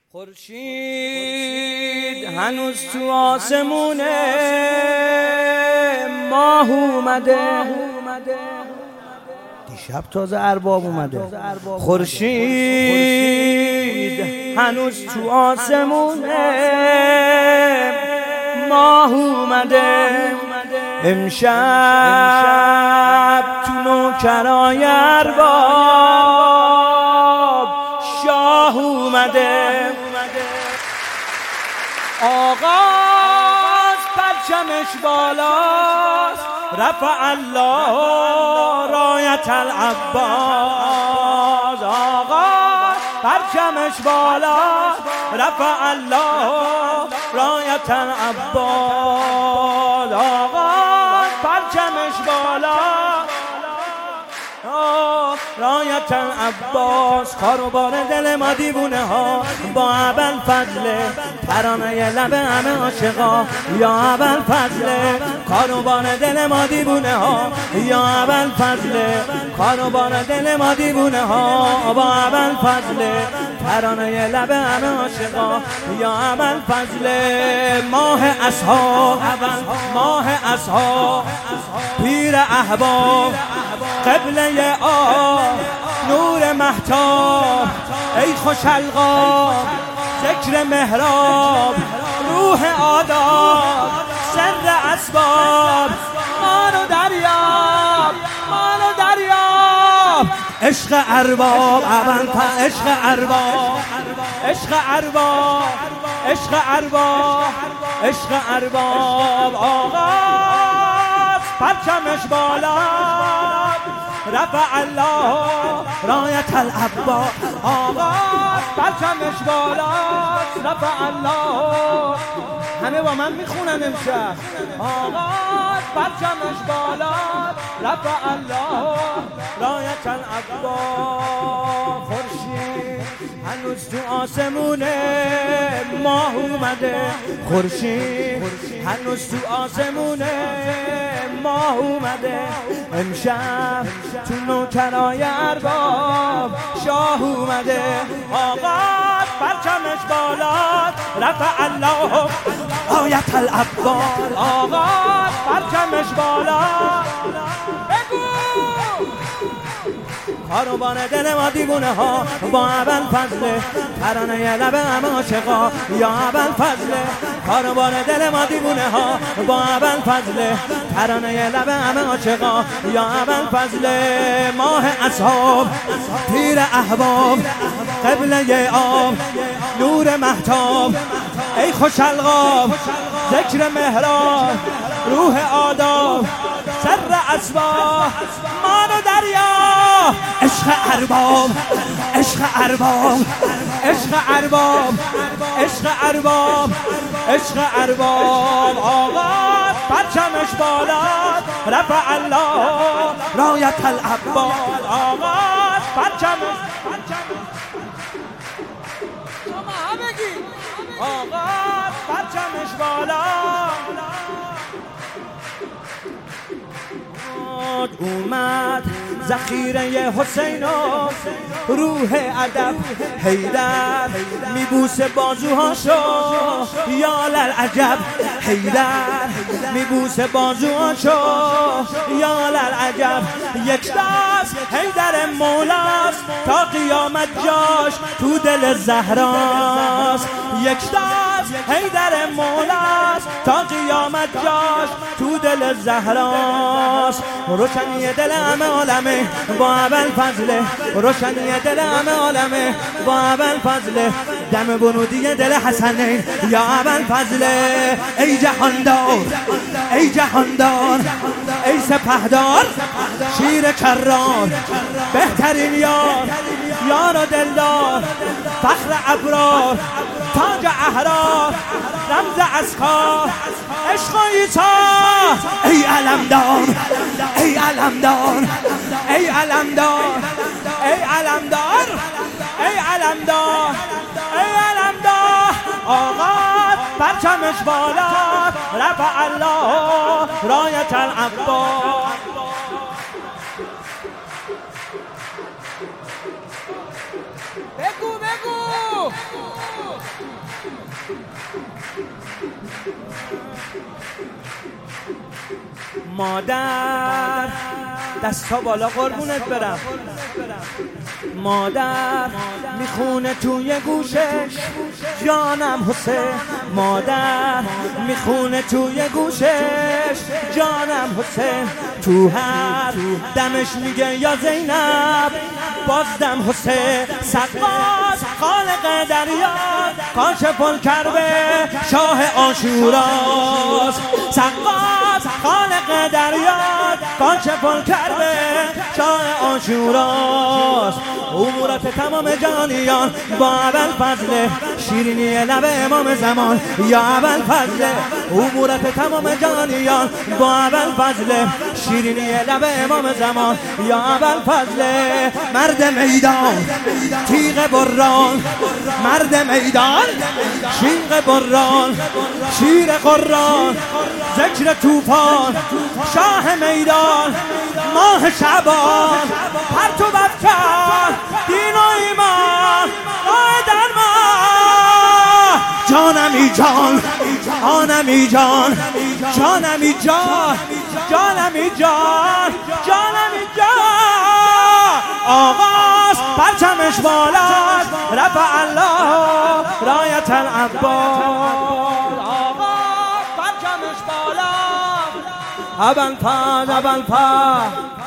خورشید هنوز تو آسمونه، ماه اومده دیشب تازه ارباب اومده. خورشید هنوز تو آسمونه، ماه اومده. امشب تو نوکرای ارباب شاه اومده. آغاز پرچمش بالاست، رفع الله رایت العباس. آغاز پرچمش بالاست، رفع الله رایت العباس. آغاز پرچمش بالاست، رایت العباس. کاروبار دل ما دیوونه ها با ابوالفضل، ترانه لب همه عاشقا یا ابوالفضل. کاروبار دل ما دیوونه ها یا ابوالفضل، کاروبار دل ما دیوونه ها با ابوالفضل، ترانه لب همه عاشقا یا ابوالفضل. ماه اصحاب، ماه اصحاب، پیر احباب، قبله آب، نور مهتاب، ای خوش القاب، ذکر محراب، روح آداب، سر اسباب. مانو دریاب، مانو دریاب، عشق ارباب، عشق ارباب، عشق ارباب، عشق ارباب، عشق ارباب. آغاز پرچمش بالا، رفع الله رایت العباس. آغاز پرچمش بالا، رفع الله. همه با من میخونن امشب. آغاز پرچمش بالا، رفع الله رایت العباس. خورشید هنوز تو آسمونه، ماه اومده. خورشید هنوز تو آسمونه، ماه اومده. امشب تو نوکرای ارباب شاه اومده. آغاز پرچمش بالا، رفع الله آیت العباس. آغاز پرچمش بالا، بگو کاروبار دل ما دیوونه ها با ابوالفضل، ترانه لب همه عاشقا یا ابوالفضل. کاروبار دل ما دیوونه ها با ابوالفضل، ترانه لب همه عاشقا یا ابوالفضل. ماه اصحاب، پیر احباب، قبله آب، نور مهتاب، ای خوش القاب، ذکر محراب، روح آداب، سر اسباب. مانو دریا، عشق ارباب، عشق ارباب، عشق ارباب، عشق ارباب، عشق ارباب. آغاز پرچمش بالا، رفع الله رایت العباس. آغاز پرچمش، شما بگی آغاز پرچمش بالا. اومد ذخیره حسین و روح ادب، حیدر میبوسه بازوهاشو یا للعجب. حیدر میبوسه بازوهاشو یا للعجب. یک دست حیدر مولاست تا قیامت جاش تو دل زهراست. یک دست حیدر مولاست تا قیامت جاش تو دل زهراست. روشنی دل همه عالمه با ابوالفضل، روشنی دل همه عالمه با ابوالفضل. دم بنودی دل حسنین یا ابوالفضل. ای جهاندار، ای جهاندار، ای سپهدار، شیر کرار، بهترین یار، یار و دلدار، فخر ابرار، تاج احرار، رمز اسکار، عشق و ایثار. ای علمدار، ای علمدار، ای علمدار، ای علمدار، ای علمدار، ای علمدار. آغاز پرچمش بالا، رفع الله رایت العباس. بگو بگو مادر دستا بالا قربونت برم. مادر میخونه توی گوشش جانم حسین، مادر میخونه توی گوشش جانم حسین، تو هر دمش میگه یا زینب بازدم حسین. سقاط خالق دریا کاشف الکربه شاه عاشوراست، سقاط خالق دریا کاشف الکربه شاه عاشوراست. امورات تمام جانیان با ابوالفضل شیرینی لب امام زمان یا ابوالفضل، امورات تمام جانیان با ابوالفضل شیرینی لب امام زمان یا ابوالفضل. مرد میدان تیغ بران، مرد میدان تیغ بران، شیر قرآن ذکر طوفان، شاه میدان ماه شعبان، پرتو افکن دین و ایمان راه درمان. جانمی جان آنمی جان جانمی جان جانمی جان جانمی جان. آغاز پرچمش بالاست رفع الله رایت العباس، آغاز پرچمش بالاست ابوالفضل ابوالفضل